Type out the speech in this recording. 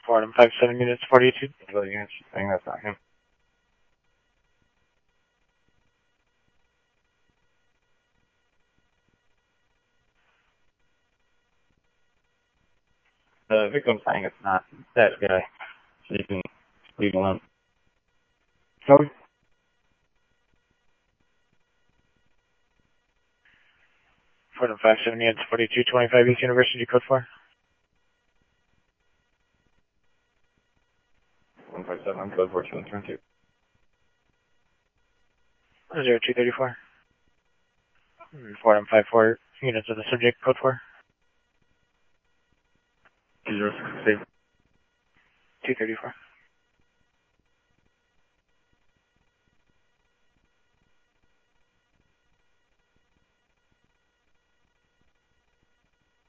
Fordham 57 units 42. Units saying that's not him. The victim's saying it's not that guy. So you can leave him alone. Sorry? Fordham 57 units 42, 25 East University, code 4. 157, code 4232. 0234. Fordham 54 units of the subject, code 4. 206, 234.